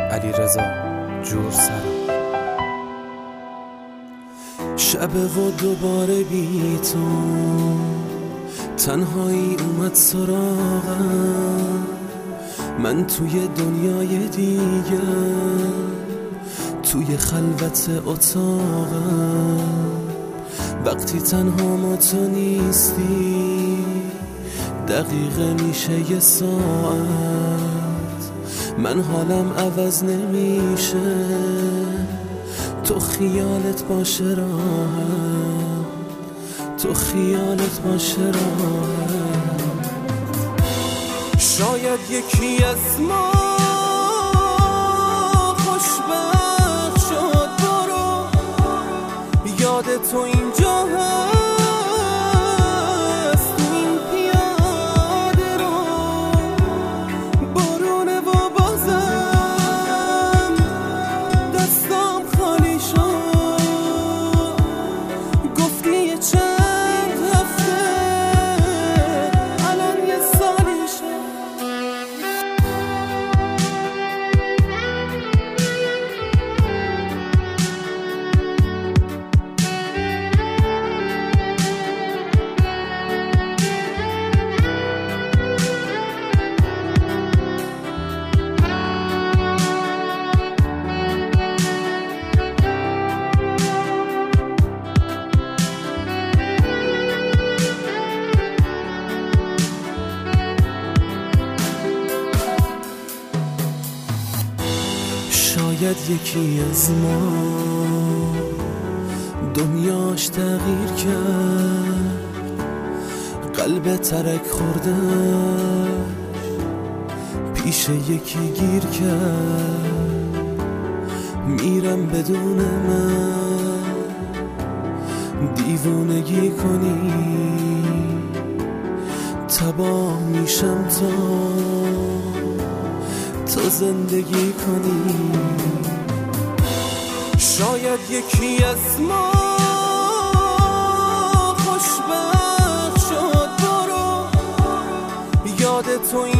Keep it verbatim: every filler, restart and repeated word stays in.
علیرضا جورسرا. شب و دوباره بی تو تنهایی اومد سراغم، من توی دنیای دیگه، توی خلوت اتاقم. وقتی تنها ما تو نیستی دقیقه میشه یه ساعت، من حالم عوض نمیشه، تو خیالت باشه راحت، تو خیالت باشه راحت. شاید یکی از ما خوشبخت شد، برو یاد تو اینجا هست، تو این پیاده رو بارونه و بازم دستام خالی شد. گفتی یه چند هفته الان یه سالی شد. شاید یکی از ما دنیاش تغییر کرد، قلب ترک خورده پیش یکی گیر کرد. میرم بدون من دیوونگی کنی، تباه میشم تا تو زندگی کنی. شاید یکی از ما خوشبخت شد، برو یاد تو